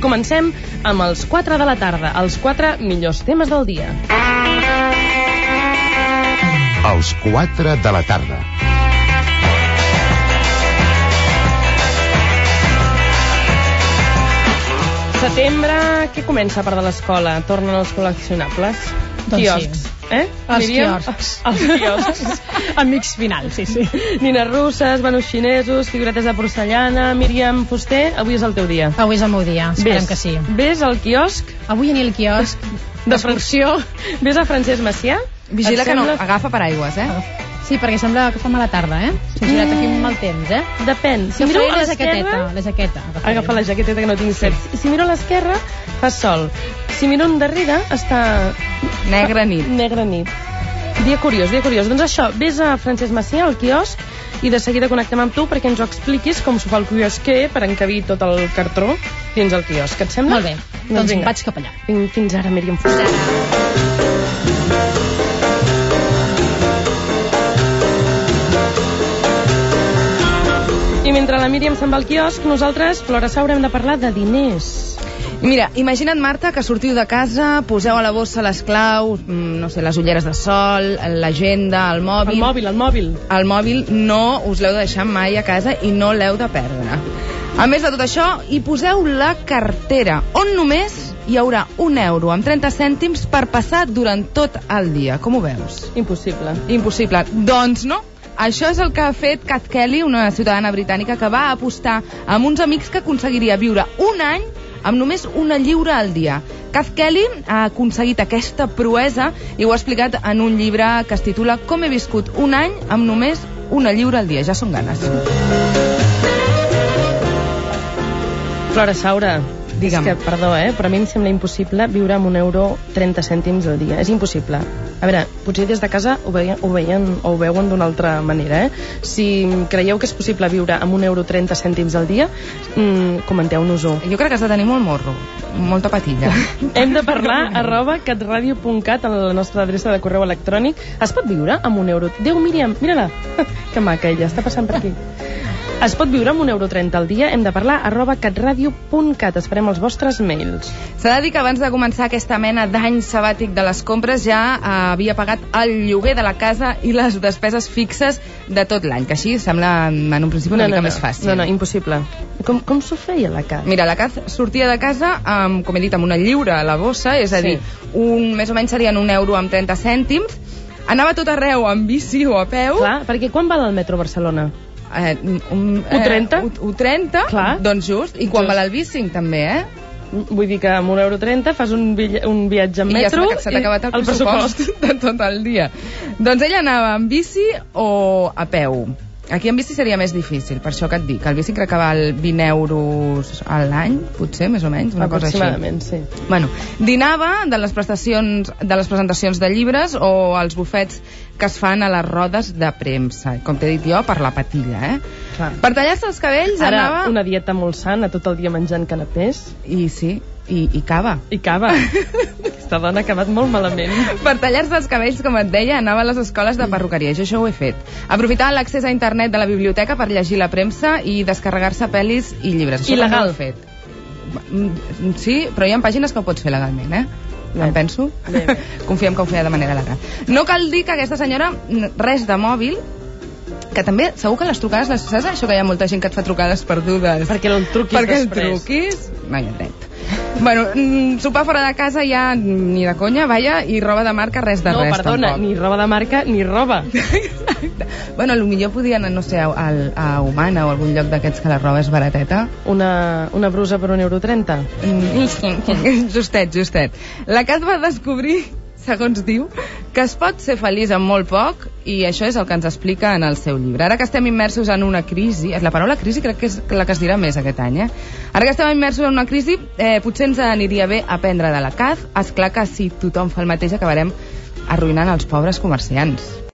Comencem amb els 4 de la tarda, els 4 millors temes del dia. Els 4 de la tarda. Setembre, què comença a part de l'escola? Tornen els col·leccionables? Doncs quioscs. sí. Els quioscs. Els quioscs. Amics finals, sí. Nines russes, venus xinesos, figuretes de porcellana. Míriam Fuster, avui és el teu dia. Avui és el meu dia, esperem que sí. Ves al quiosc. Avui aniré al quiosc d'excursió. Ves a Francesc Macià. Vigila que no agafa paraigües, Sí, perquè sembla que fa mala tarda, S'ha girat aquí amb mal temps, Depèn. Si miro a l'esquerra... La jaqueta. Agafa la jaqueteta que no tinc set. Si miro a l'esquerra, fa sol. Si miro endarrere, està... Negra nit. Negra nit. Dia curiós, dia curiós. Doncs això, ves a Francesc Macià, al quiosc, i de seguida connectem amb tu perquè ens ho expliquis com s'ho fa el quiosquer per encabir tot el cartró dins el quiosc. Et sembla? Molt bé. Doncs vaig cap allà. Fins ara, Míriam Fuster. I mentre la Míriam se'n va al quiosc, nosaltres, Flora Saura, hem de parlar de diners. Mira, imagina't, Marta, que sortiu de casa, poseu a la bossa les claus, no sé, les ulleres de sol, l'agenda, el mòbil... El mòbil. El mòbil no us l'heu de deixar mai a casa i no l'heu de perdre. A més de tot això, hi poseu la cartera, on només hi haurà €1 amb 30 cèntims per passar durant tot el dia. Com ho veus? Impossible. Impossible. Doncs no. Això és el que ha fet Kath Kelly, una ciutadana britànica que va apostar amb uns amics que aconseguiria viure un any amb només €1 al dia. Kath Kelly ha aconseguit aquesta proesa i ho ha explicat en un llibre que es titula Com he viscut un any amb només €1 al dia. Ja són ganes. Flora Saura, digue'm. És que, perdó, però a mi em sembla impossible viure amb €1 30 cèntims al dia. És impossible. A veure, potser des de casa ho veuen d'una altra manera, Si creieu que és possible viure amb €1 30 cèntims al dia, comenteu-nos-ho. Jo crec que has de tenir molt morro, molta patilla. Hem de parlar @catradio.cat a la nostra adreça de correu electrònic. Es pot viure amb €1? Déu, Míriam, mira-la. Que maca ella, està passant per aquí. Es pot viure amb €1,30 al dia? Hem de parlar @catradio.cat. Esperem els vostres mails. S'ha de dir que abans de començar aquesta mena d'any sabàtic de les compres ja havia pagat el lloguer de la casa i les despeses fixes de tot l'any, que així sembla en un principi una mica més fàcil. No, impossible. Com s'ho feia la Cat? Mira, la Cat sortia de casa amb, com he dit, amb €1 a la bossa, és a dir, més o menys serien €1 amb 30 cèntims. Anava a tot arreu amb bici o a peu. Clar, perquè quan val el metro a Barcelona? $1,30? $1,30? Clar. Doncs just. I quan val el bicing, també, Vull dir que amb €1,30 fas un viatge en metro i ja s'ha acabat el pressupost de tot el dia. Doncs ella anava en bici o a peu. Aquí en bici seria més difícil, per això que et dic. El bici crec que val €20 a l'any, potser, més o menys, una cosa així. Aproximadament, sí. Bueno, dinava de les presentacions de llibres o els bufets que es fan a les rodes de premsa, com t'he dit jo, per la patilla, Clar. Per tallar-se els cabells Ara, una dieta molt sana, tot el dia menjant canapés. I sí, i cava. I cava. Aquesta dona ha acabat molt malament. Per tallar-se els cabells, com et deia, anava a les escoles de perruqueria. Jo això ho he fet. Aprofitar l'accés a internet de la biblioteca per llegir la premsa i descarregar-se pel·lis i llibres. Això Il·legal. ho he fet. Sí, però hi ha pàgines que ho pots fer legalment, Em penso. Bé. Confiem que ho feia de manera legal. No cal dir que aquesta senyora res de mòbil, que també, segur que les trucades, saps això que hi ha molta gent que et fa trucades perdudes? Perquè el truquis perquè després. el truquis? No hi ha dret. Bueno, sopar fora de casa ja ni de conya, vaja, i roba de marca res de res. No, perdona, tampoc. ni roba de marca ni roba. Exacte. Bueno, potser podien, no sé, a Humana o algun lloc d'aquests que la roba és barateta. Una brusa per €1,30? Justet. La Cat va descobrir, segons diu, que es pot ser feliç amb molt poc, i això és el que ens explica en el seu llibre. Ara que estem immersos en una crisi, la paraula crisi crec que és la que es dirà més aquest any, Ara que estem immersos en una crisi, potser ens aniria bé aprendre de la Cat. Esclar que si tothom fa el mateix acabarem arruïnant els pobres comerciants.